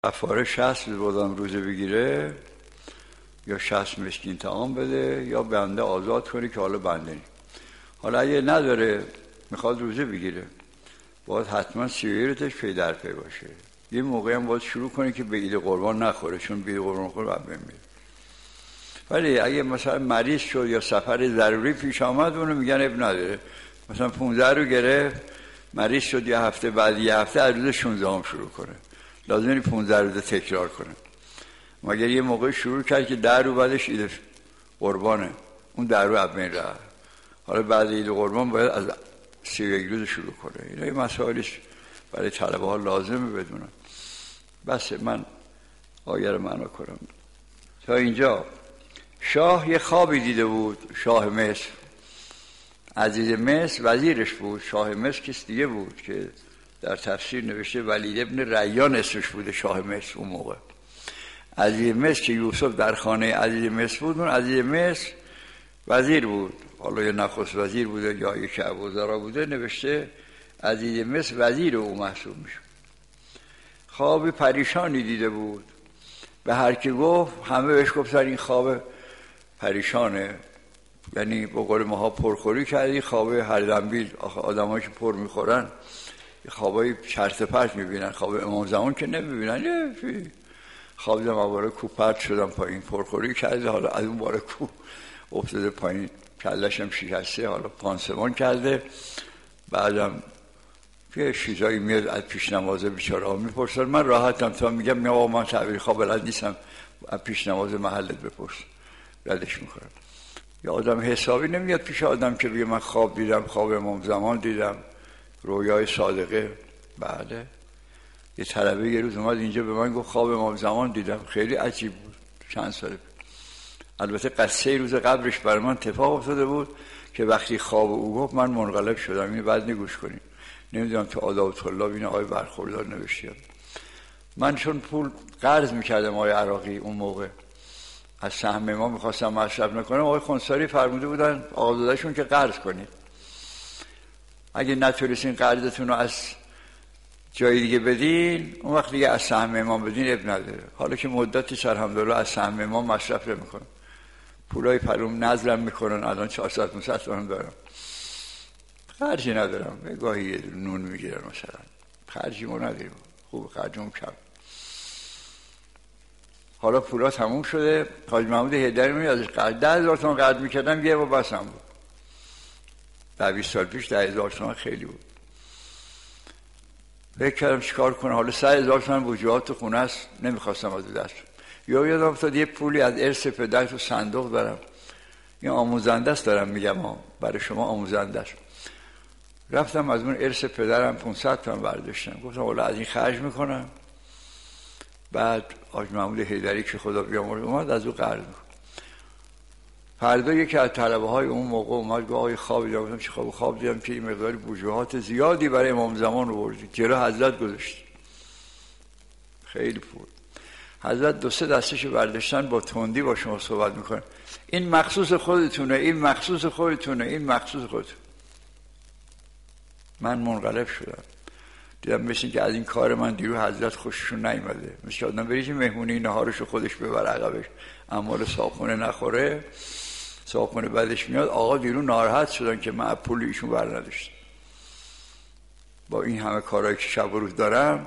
کفاره 60 بودم روزه بگیره یا 60 مسکین طعام بده یا بنده آزاد کنی که حالا بنده نی. حالا اگه نداره میخواد روزه بگیره باید حتما سیگارتش پی در پی باشه. یه موقعی هم باید شروع کنی که به عید قربان نخوره، چون به عید قربان خوره باید بمیره. ولی اگه مثلا مریض شد یا سفر ضروری پیش آمد اونو میگن اب نداره. مثلا 15 رو گرفت، مریض شد یه هفته، بعد یه هفته از روز 16 هم شروع کنه، لازم 15 روز تکرار کنه. مگر یه موقع شروع کرد که 10 رو بعدش عید قربانه، اون 10 رو از بین رفت، حالا بعد عید قربان باید از 31 روز شروع کنه. اینا این مسائلش برای طلبه ها لازمه بدونن. بس من آیه رو معنا کنم. تا اینجا شاه یه خوابی دیده بود، شاه مصر. عزیز مصر وزیرش بود. شاه مصر کس دیگه بود که در تفسیر نوشته ولید ابن ریان اسمش بوده شاه مصر اون موقع. عزیز مصر که یوسف در خانه عزیز مصر بود، اون عزیز مصر وزیر بود، حالا یه نخست وزیر بوده یا یه کعب وزرا بوده، نوشته عزیز مصر وزیر او محسوب میشه. خواب پریشانی دیده بود، به هر کی گفت همه بهش گفتن این خواب پریشانه، یعنی به قول ماها پرخوری کردی، خواب هر دنبیل. آدمایی که پر میخورن خوابای چرت پرت میبینن، خواب امام زمان که نمیبینن. خواب دیدم باره کو پرت شدم پایین، پرخوری کرده، حالا از اون باره کو افتاده پایین، کلشم شکسته، حالا پانسمان کرده. بعدم یه چیزایی میاد از پیش نمازه بیچاره ها میپرسن، من راحتم تا میگم نه من تعبیر خواب بلد نیستم، از پیش نماز محلت بپرس، ردش میکنم. یا آدم حسابی نمیاد پیش آدم که بگه من خواب دیدم، خواب امام زمان دیدم، رویای صادقه. بله یه طلبه یه روز اومد اینجا به من گفت خواب امام زمان دیدم، خیلی عجیب بود، چند ساله. البته قصه روز قبرش بر من اتفاق افتاده بود که وقتی خواب او گفت من منقلب شدم. اینو بعد نگوش کنیم، نمیدونم تو آداب طلاب این آقای برخوردار نوشتیم. من چون پول قرض میکردم آقای عراقی اون موقع، از سهم ما میخواستم مصرف نکنم، آقای خونساری فرموده بودن آقازادهشون که قرض کنید، اگه نتونستین قرضتون رو از جای دیگه بدین اون وقت دیگه از سهم امام بدین اب نداره. حالا که مدتی الحمدلله از سهم امام مصرف نمیکنم، پولای پروم نظرم میکنن، الان 400 تومن دارم، خرجی ندارم، به گاهی یه نون میگیرن مثلا، خرجی ما نداریم، خوب خرجم کم. حالا پولا تموم شده، حاج محمود حیدری میاد ازش قرض 10,000 تومان قرض میکردم، یه بار بسم بود. در 20 سال پیش 10,000 تومان خیلی بود. فکر کردم چیکار کنم، حالا 100,000 تومان وجوهات تو خونه است، نمیخواستم از دست. یادم افتاد یه پولی از ارث پدر تو صندوق دارم، این آموزنده است دارم میگم، برای شما آموزنده است. رفتم از اون ارث پدرم 500 تومان برداشتم، گفتم حالا از این خرج میکنم. بعد حاج محمود حیدری که خدا بیامرزه اومد از او قرض میکنم. فردا یکی از طلبه های اون موقع اومد گفت آقای خواب دیدم. گفتم چه خواب دیدم که این مقدار وجوهات زیادی برای امام زمان آوردی، جلو حضرت گذاشتی، خیلی پول. حضرت 2-3 دستشو برداشتن، با تندی با شما صحبت میکنن، این مخصوص خودتونه، این مخصوص خودتونه، این مخصوص خودتونه. من منقلب شدم، دیدم مثل که از این کار من دیرو حضرت خوششون نیومده. مثل آدم بری که مهمونی نهارشو خودش ببر عقبش، اموال صاحبخونه نخوره، صاحبخونه بعدش میاد. آقا دیرو ناراحت شدن که من پول ایشون بر نداشتم، با این همه کارهایی که شب و روز دارم.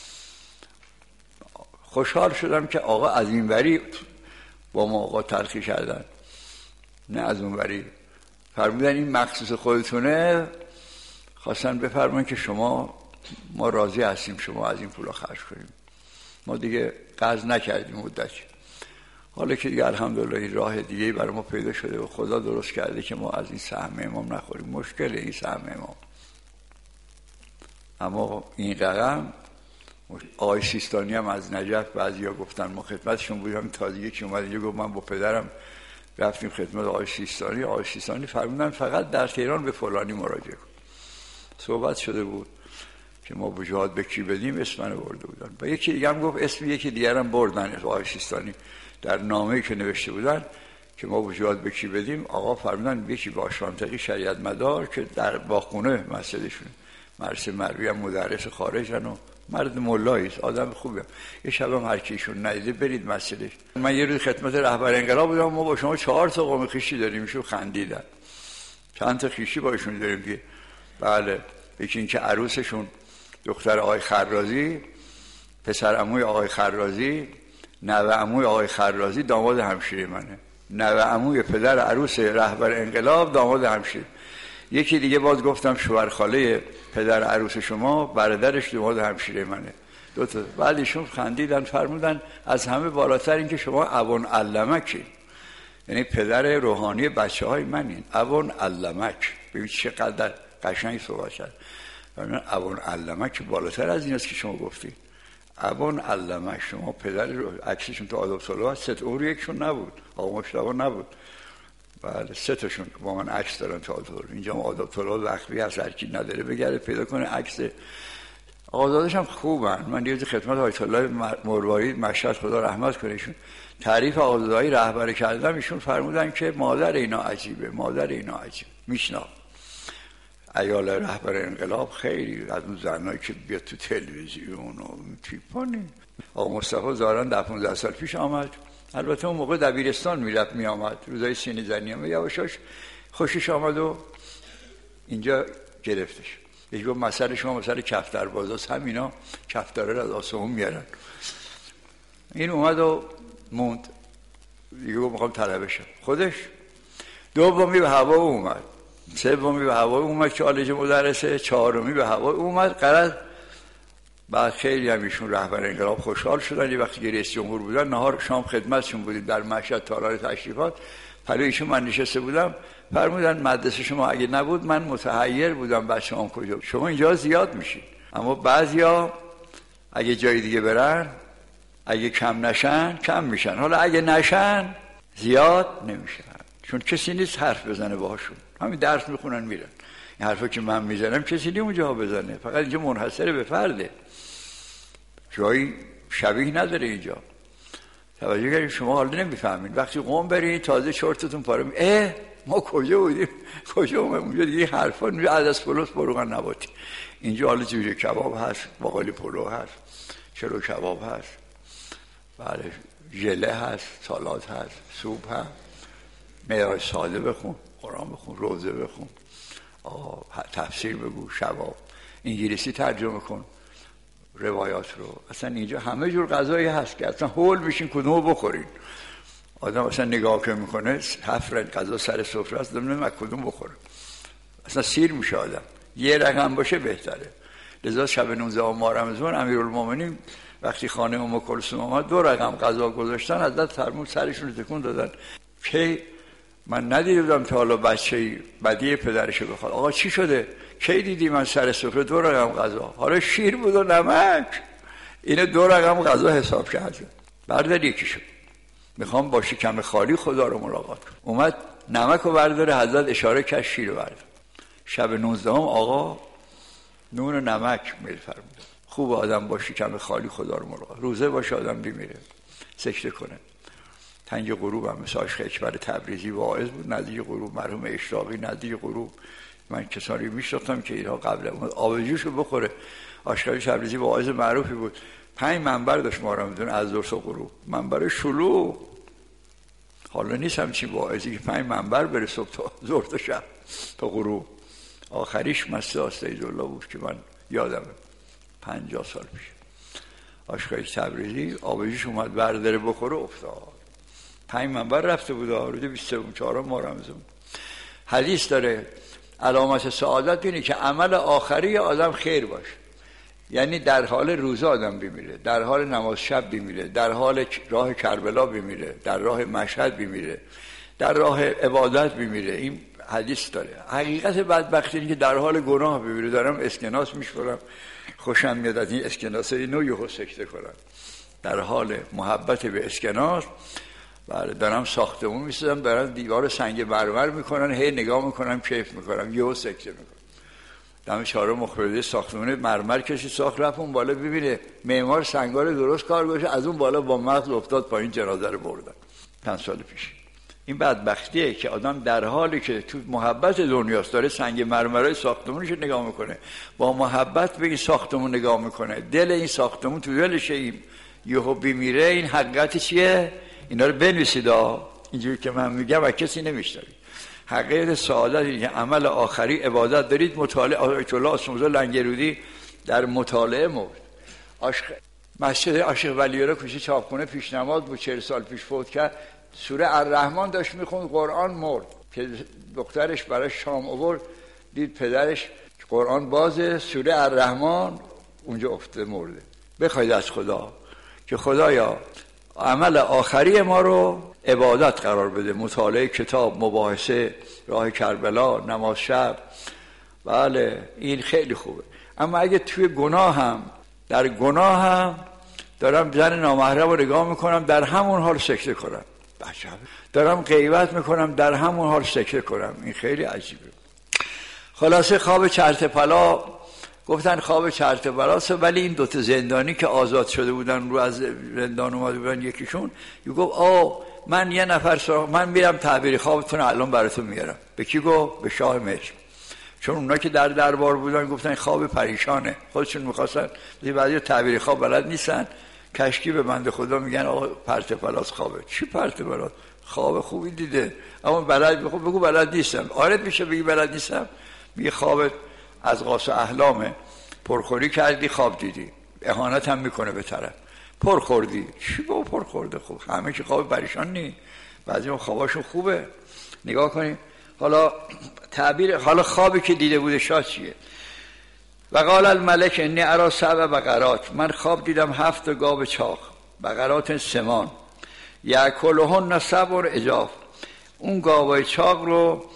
خوشحال شدم که آقا از این وری با ما آقا تلخی کردن، نه از اون وری فرمودن این مخصوص خودتونه. خواستن بفرمایید که ما راضی هستیم شما از این پولا خرج کنیم، ما دیگه قرض نکردیم مدتی. حالا که دیگه الحمدلله این راه دیگه برای ما پیدا شده و خدا درست کرده که ما از این سهم امام نخوریم. مشکل این سهم امام. اما این رقم آقای سیستانی هم از نجف بعضیا گفتن، ما خدمتشون بودیم، تازگی که اومد اینجا گفت من با پدرم رفتیم خدمت آقای سیستانی. آقای سیستانی فرمودن فقط در تهران به فلانی مراجعه کن. صحبت شده بود که ما وجوهات به کی بدیم، اسم منو برده بودن. و یکی دیگه هم گفت اسم یکی دیگر هم بردن، آقای سیستانی در نامه‌ای که نوشته بودن که ما وجوهات به کی بدیم، آقا فرمودن یکی با شانتقی شریعت مدار که در باخونه مسجدشون، مدرسه مروی هم مدرس خارجن و مرد مولایی است، آدم خوبه. یه شبم هر کیشون ندیده برید مسجدش. من یه روز خدمت رهبر انقلاب بودم، ما با شما 4 تا قوم خویشی داریم، شو خندیدن. چند تا خویشی باشون داریم که بله، یکی این که عروسشون دختر آقای خرازی، پسر عموی آقای خرازی، نوه عموی آقای خرازی داماد همشیره منه، نوه عموی پدر عروس رهبر انقلاب داماد همشیره. یکی دیگه باز گفتم شوهر خاله پدر عروس شما برادرش داماد همشیره منه. 2 تا. بعد ایشون خندیدن فرمودن از همه بالاتر این که شما ابون علمکی، یعنی پدر روحانی بچه‌های منین. ابون علمک، ببین چقدر قشنگ صحبت کرد. من ابون علمک بالاتر از این است که شما گفتید. ابون علمک، شما پدر عکسشون تو آداب طلوع هست، 3 تا یکشون نبود، آقا مشتاق نبود. بله 3 تاشون با من عکس دارن تو آداب طلوع. اینجا آداب طلوع وقتی هست، هر کی نداره بگره پیدا کنه عکس. آزادش هم خوبن. من دیروز خدمت آیت الله مروارید مشهد خدا رحمت کنه ایشون تعریف آزادی رهبر کردم، ایشون فرمودن که مادر اینا عجیبه، مادر اینا عجیبه. میشناخت عیال رهبر انقلاب خیلی از اون زنایی که بیاد تو تلویزیون و تیپانی. آقا مصطفی زاران 15 سال پیش آمد، البته اون موقع دبیرستان میرفت میآمد، روزای سینی زنی هم یواشاش خوشش آمد و اینجا گرفتش. یکی گفت مسئله شما مسئله کفتر بازاست، همینا کفتره رو از آسمون میارن. این اومد و موند، دیگه گفت میخوام طلبه شم. خودش دومی به هوا اومد، سومی به هوا اومد که آلج مدرسه، 4می به هوا اومد قرار. بعد خیلی هم ایشون رهبر انقلاب خوشحال شدن. یه وقتی که رئیس جمهور بودن نهار شام خدمتشون بودیم در مشهد تالار تشریفات، پلوی ایشون من نشسته بودم، فرمودن مدرسه شما اگه نبود من متحیر بودم بچه‌ام کجا، شما اینجا زیاد میشین، اما بعضیا اگه جای دیگه برن اگه کم نشن کم میشن، حالا اگه نشن زیاد نمیشن، چون کسی نیست حرف بزنه باهاشون، همین درس میخونن میرن. این حرفا که من میزنم کسی نیست اونجا بزنه، فقط اینجا منحصر به فرده، جایی شبیه نداره اینجا. توجه کنید شما حالا نمیفهمین، وقتی قم برید تازه چرتتون پاره ما کجا بودیم کجا اومدیم اونجا دیگه حرفا از از پلوس بروغن نباتی. اینجا حالا جوجه کباب هست، باقالی پلو هست، چلو کباب هست، بله ژله هست، سالاد هست، سوپ هست. معراج ساده بخون، قرآن بخون، روزه بخون، تفسیر بگو، شباب انگلیسی ترجمه کن روایات رو. اصلا اینجا همه جور غذایی هست که اصلا هول میشین کدومو بخورین. آدم اصلا نگاه که میکنه 7 رنگ غذا سر سفره است، نمیدونم کدوم بخوره، اصلا سیر میشه آدم. یه رقم باشه بهتره. لذا شب 19 ماه رمضان امیرالمومنین وقتی خانه ام کلثوم اومد 2 رقم غذا گذاشتن، از فرمود سرشون رو تکون دادن که من ندیدم تا حالا بچه‌ای بدی پدرشو بخواد. آقا چی شده؟ کی دیدی من سر سفره 2 رقم غذا؟ حالا شیر بود و نمک، اینه 2 رقم غذا حساب کرده. بردار یکیشو، میخوام با شکم خالی خدا رو ملاقات کنم. اومد نمک رو برداره، حضرت اشاره کرد شیر رو بردار. شب 19 آقا نون و نمک میل فرمود. خوب آدم با شکم خالی خدا رو ملاقات، روزه باشه آدم بیمیره سجده کنه. تنگ غروب هم مثل عاشق اکبر تبریزی واعظ بود، نزدیک غروب مرحوم اشراقی نزدیک غروب، من کسانی میشناختم که اینها قبل آبجوشو بخوره. عاشق تبریزی واعظ معروفی بود، 5 منبر داشت ما رو میدون از ظهر تا غروب، منبر شلوغ. حالا نیست همچین واعظی که 5 منبر بره صبح تا ظهر تا شب تا غروب. آخریش مسجد استیزالله بود که من یادمه 50 سال پیش. عاشق تبریزی آبجوش اومد برداره بخوره افتاد. 5 منبر رفته بود روز 24 ماه رمضان. حدیث داره علامت سعادت اینه که عمل آخری آدم خیر باشه، یعنی در حال روزه آدم بمیره، در حال نماز شب بمیره، در حال راه کربلا بمیره، در راه مشهد بمیره، در راه عبادت بمیره. این حدیث داره. حقیقت بدبختی اینه که در حال گناه بمیره. دارم اسکناس میشورم، خوشم میاد از این اسکناسه نو سکته کنم، در حال محبت به اسکناس. بله دارم ساختمون میسازم، دارم دیوار سنگ مرمر میکنن، هی نگاه میکنم کیف میکنم، یهو سکته میکنم. دم 4 مخبرده ساختمون مرمر کشی ساخت رفت اون بالا ببینه معمار سنگار درست کار گذاشته، از اون بالا با مغز افتاد پایین، جنازه رو بردن. 5 سال پیش این بدبختیه که آدم در حالی که تو محبت دنیاست داره سنگ مرمرای ساختمونش رو نگاه میکنه، با محبت به این ساختمون نگاه میکنه، دل این ساختمون تو دلش یهو بیمیره. این حقیقت چیه؟ اینا رو بنویسید اینجوری که من میگم و کسی نمیشنوه. حقیقت سعادت اینه عمل آخری عبادت دارید. مطالعه آیت الله آسموزا لنگرودی در مطالعه مرد. مسجد عاشق ولیعلا کوچه چاپخونه پیشنماز بود، 40 سال پیش فوت کرد. سوره الرحمن داشت میخوند، قرآن مرد. که دخترش برای شام آورد، دید پدرش قرآن بازه، سوره الرحمن اونجا افته مرده. بخواید از خدا که خدایا عمل آخری ما رو عبادت قرار بده، مطالعه کتاب، مباحثه، راه کربلا، نماز شب. بله این خیلی خوبه. اما اگه توی گناه هم، در گناه هم دارم زن نامحرم رو نگاه میکنم، در همون حال سکته کنم، دارم غیبت میکنم، در همون حال سکته کنم، این خیلی عجیبه. خلاصه خواب چرت پلا، گفتن خواب چرت پلاست. ولی این دوتا زندانی که آزاد شده بودن، رو از زندان اومده بودن، یکیشون گفت من یه نفر من میرم تعبیر خوابتون الان براتون میارم. به کی گفت؟ به شاه مصر. چون اونا که در دربار بودن گفتن خواب پریشانه، خودشون میخواستن، بعضی تعبیر خواب بلد نیستن، کشکی به بنده خدا میگن آقا پرت پلاس خوابه. چی پرت پلاس؟ خواب خوبی دیده اما بلد، بگو بلد نیستم. آره میشه بگی بلد نیستم؟ میگه خوابت از قاس احلامه، پرخوری کردی خواب دیدی، اهانت هم میکنه به طرف، پرخوردی. چی با پرخورده؟ خوب همه که خواب پریشان نی، بعضی اون خواباشون خوبه. نگاه کنیم حالا تعبیر، حالا خوابی که دیده بوده شاه چیه؟ و قال الملک انی ارا 7 بقرات، من خواب دیدم 7 گاو چاق، بقرات سمان، یاکلهن 7 عجاف. اون گاوای چاق رو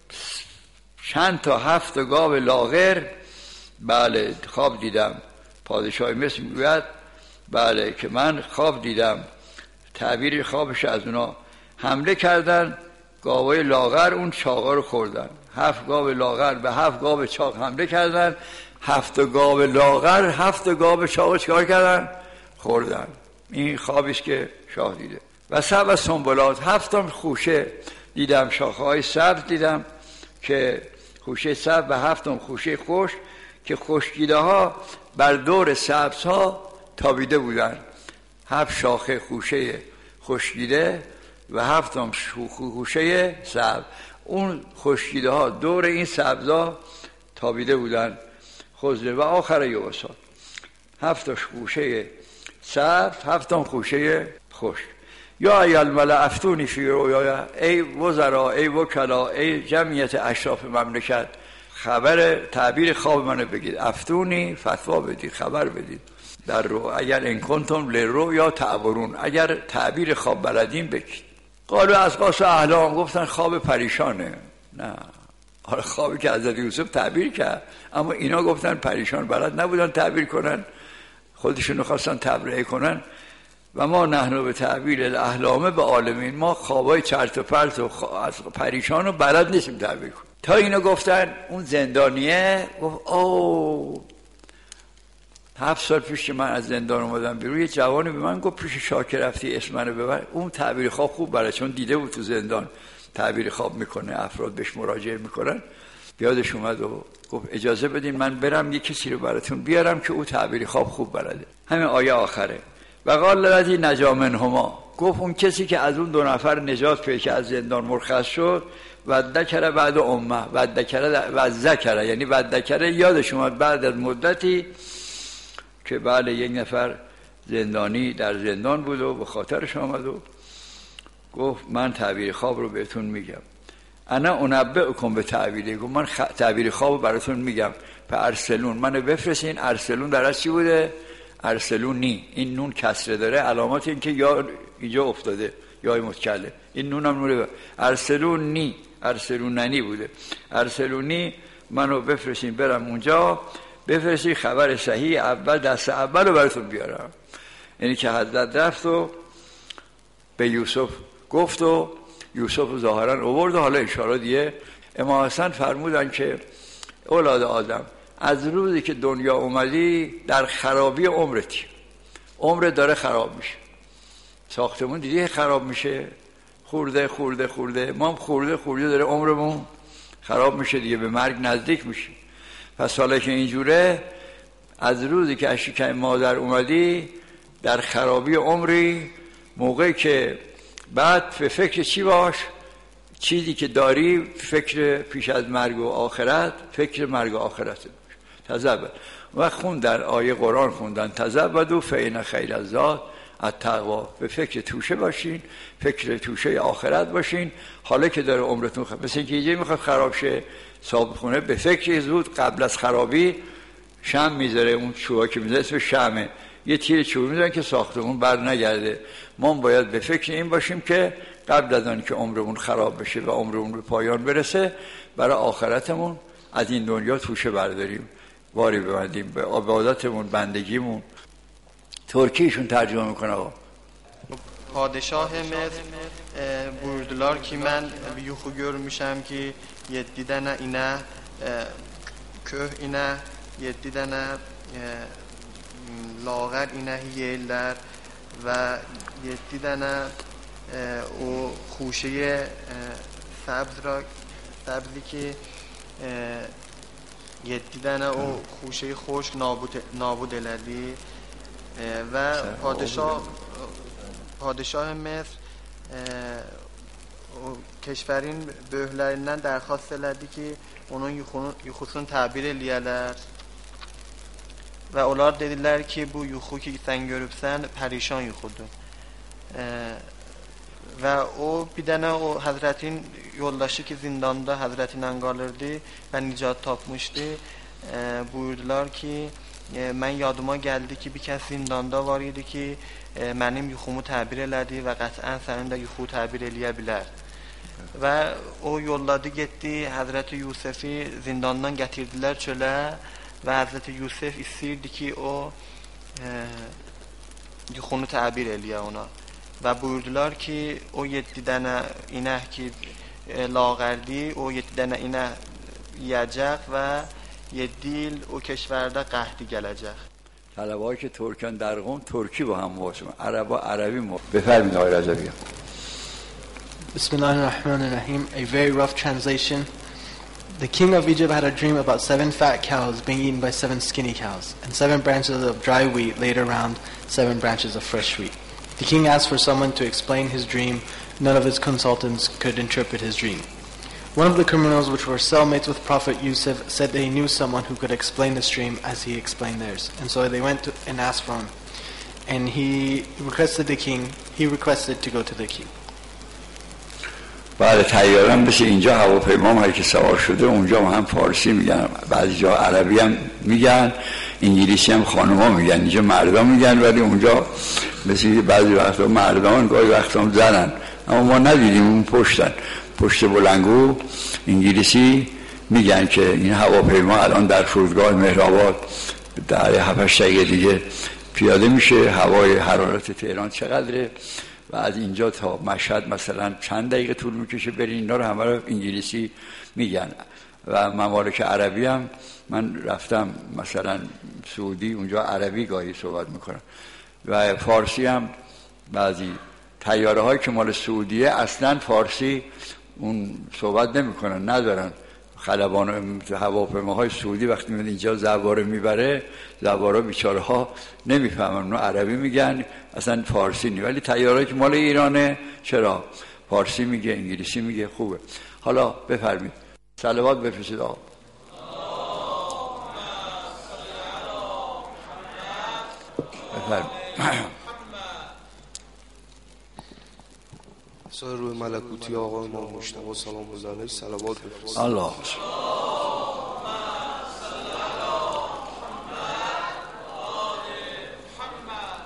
چند تا 7 گاو لاغر. بله خواب دیدم. پادشاه مصر میگوید بله که من خواب دیدم، تعبیر خوابش از اونا حمله کردن، گاوای لاغر اون چاقا رو خوردن. 7 گاو لاغر به 7 گاو چاق حمله کردن، 7 گاو لاغر 7 گاو چاق چیکار کردن؟ خوردن. این خوابیست که شاه دیده. و 7 سنبلات، 7 خوشه دیدم، شاخه‌های سبز دیدم که خوشه سبز و 7 خوشه خشک که خشکیده ها بر دور سبز ها تابیده بودن. 7 شاخه خوشه خشکیده و 7 خوشه سبز، اون خشکیده ها دور این سبزا تابیده بودن. خضره و آخر یوسا، 7 خوشه سبز، 7 خوشه خشک. یا ای الملأ افتونی فی رؤیایا، ای وزرا، ای وکلا، ای جمعیت اشراف مملکت، خبر تعبیر خواب منو بگید. افتونی فتوا بدید، خبر بدید در رو، اگر ان کنتم للرؤیا تعبرون، اگر تعبیر خواب بلدین بگید. قالوا از قاس احلام، گفتن خواب پریشانه. نه، حالا خوابی که حضرت یوسف تعبیر کرد، اما اینا گفتن پریشان، بلد نبودن تعبیر کنن، خودشونو خواستن تبرئه کنن. و ما نحن به تعبیر الاحلام به عالمین، ما خوابای چرت و پرت و پریشان و بلد نیستیم تعبیر کنیم. تا اینو گفتن اون زندانیه گفت 7 سال پیش که من از زندان اومدم بیرون، یه جوانی به من گفت پیش شاکر رفتی اسم منو ببر. اون تعبیر خواب خوب برای، چون دیده بود تو زندان تعبیر خواب میکنه، افراد بهش مراجعه میکنن. یادش اومد و گفت اجازه بدین من برم یه کسی رو براتون بیارم که او تعبیر خواب خوب بلده. همین آیه آخره. و قال الذی نجا منهما، گفت اون کسی که از اون 2 نفر نجات پیدا که از زندان مرخص شد، و ذکر بعد امه، و ذکر یعنی و ذکر یادش اومد بعد از مدتی که بله یک نفر زندانی در زندان بود و به خاطرش آمد و گفت من تعبیر خواب رو بهتون میگم. انا انبئکم به تعبیره، گفت من تعبیر خواب رو براتون میگم. ارسلون، منو بفرستین. ارسلون در اصل چی بوده؟ ارسلونی، این نون کسره داره، علامات این که یا اینجا افتاده یا متکلم، این نون هم نوره. ارسلونی، ارسلوننی بوده. ارسلونی، منو بفرستین برم اونجا، بفرستین خبر صحیح اول، دست اول رو براتون بیارم. یعنی که حضرت رفت و به یوسف گفت و یوسف ظاهرا آورد. حالا اشاره دیگه امام حسن فرمودن که اولاد آدم، از روزی که دنیا اومدی در خرابی عمرتی، عمرت داره خراب میشه. ساختمون دیدی خراب میشه، خورده ما هم خورده داره عمرمون خراب میشه دیگه، به مرگ نزدیک میشه. پس حالا که اینجوره، از روزی که از شکم مادر اومدی در خرابی عمری، موقعی که بعد به فکر چی باش؟ چیزی که داری فکر پیش از مرگ و آخرت، فکر مرگ و آخرت تزبد. و خوندن آیه قرآن خوندن تزبدوا فإن خیر الزاد التقوا، به فکر توشه باشین، فکر توشه آخرت باشین. حالا که داره عمرتون مثل اینکه یه میخواد خراب شه صاحب خونه، به فکر زود قبل از خرابی شمع میذاره، اون چوبا که میذاره اسم شمعه، یه تیر چوب میذارن که ساختمون بر نگرده. ما باید به فکر این باشیم که قبل از آن که عمرمون خراب بشه و عمرمون به پایان برسه، برای آخرتمون از این دنیا توشه برداریم، واری ببندیم به عبادتمون، بندگیمون. ترکیشون ترجمه میکنه آقا. Padişah buyurdular ki mən yuxu görmüşəm ki 7 dənə inə, köh inə, 7 dənə lağər inəyi yeyirlər və 7 dənə o xuşəyə səbzi ki 7 dənə o xuşəyi xoşk nabud elədi və padişah Misr o keşfərin böyüklərindən dərxast elədi ki onun yuxusunu təbir eləyərlər və onlar dedilər ki bu yuxu ki sən görübsən pərişan yuxudur və o bir dənə o Həzrətin yoldaşı ki zindanda Həzrətinlə qalırdı və nicat tapmışdı, buyurdular ki mən yadıma gəldi ki bir kəs zindanda var idi ki mənim yuxumu təbir elədi və qətən sənin də yuxu təbir eləyə bilər və o yolladı getdi Həzrəti Yusefi zindandan gətirdilər çölə və Həzrəti Yusuf istəyirdi ki o yuxunu təbir eləyə ona və buyurdular ki o 7 dənə inək ki lağərdi, o 7 dənə inək yiyəcək və 7 il o کشورdə قحطی gələcək. طلبه‌ای که ترکان در قم ترکی با هم واسه عربا عربی بفرمایید آقای رضوی. بسم الله الرحمن الرحیم. A very rough translation. The king of Egypt had a dream about 7 fat cows being eaten by 7 skinny cows, and 7 branches of dry wheat laid around 7 branches of fresh wheat. The king asked for someone to explain his dream. None of his consultants could interpret his dream. One of the criminals, which were cellmates with Prophet Yusuf, said they knew someone who could explain this dream as he explained theirs. And so they went and asked for him. And he requested to go to the king. بعد تیارم بشه اینجا هواپیما هایی که سوار شده اونجا هم فارسی میگن، بعضی جا عربی هم میگن، انگلیسی هم خانوما میگن، اینجا مردم میگن، ولی اونجا مثل بعضی وقتا مردان گاهی وقتا هم زنن، اما ما ندیدیم اون پشت بلنگو انگلیسی میگن که این هواپیما الان در فرودگاه مهرآباد در 7-8 دقیقه دیگه پیاده میشه. هوای حرارت تهران چقدره و از اینجا تا مشهد مثلا چند دقیقه طول میکشه برین. اینا رو همه رو انگلیسی میگن. و ممالک عربی هم من رفتم مثلا سعودی، اونجا عربی گاهی صحبت میکنن و فارسی هم بعضی طیاره هایی که مال سعودیه اصلا فارسی اون صحبت نمیکنن، ندارن. خلبان هواپیماهای سعودی وقتی میاد اینجا زواره میبره، زوارا بیچاره ها نمیفهمن، اونو عربی میگن، اصلا فارسی نی. ولی طیارهایی که مال ایرانه چرا فارسی میگه، انگلیسی میگه. خوبه. حالا بفرمید صلوات بفرستید آقا. بفرمید. روی ملکوتی آقا امام مجتبی سلام الله علیه صلوات بفرستید. الله